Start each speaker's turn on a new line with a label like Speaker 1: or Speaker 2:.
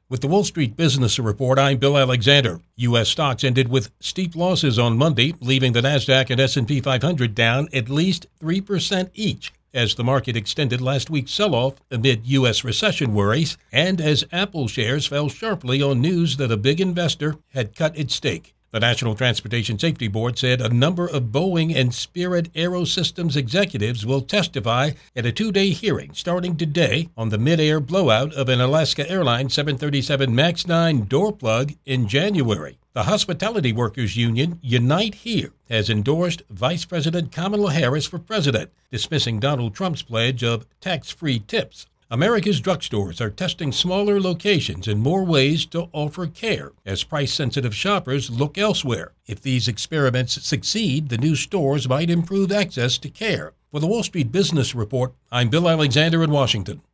Speaker 1: With the Wall Street Business Report, I'm Bill Alexander. U.S. stocks ended with steep losses on Monday, leaving the Nasdaq and S&P 500 down at least 3% each, as the market extended last week's sell-off amid U.S. recession worries and as Apple shares fell sharply on news that a big investor had cut its stake. The National Transportation Safety Board said a number of Boeing and Spirit AeroSystems executives will testify at a two-day hearing starting today on the mid-air blowout of an Alaska Airlines 737 MAX 9 door plug in January. The Hospitality Workers Union, Unite Here, has endorsed Vice President Kamala Harris for president, dismissing Donald Trump's pledge of tax-free tips. America's drugstores are testing smaller locations and more ways to offer care as price-sensitive shoppers look elsewhere. If these experiments succeed, the new stores might improve access to care. For the Wall Street Business Report, I'm Bill Alexander in Washington.